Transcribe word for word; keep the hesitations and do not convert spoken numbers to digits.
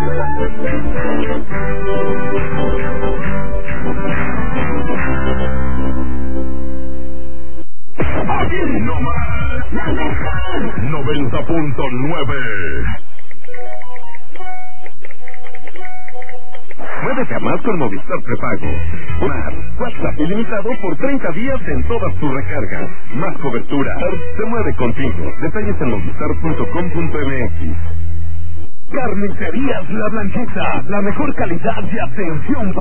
Aquí nomás, noventa punto nueve. Muévete a más con Movistar Prepago. Más, WhatsApp ilimitado por treinta días en todas tus recargas. Más cobertura. Se mueve contigo. Detalles en movistar punto com punto m x. Carnicerías La Blanqueza. La mejor calidad y atención.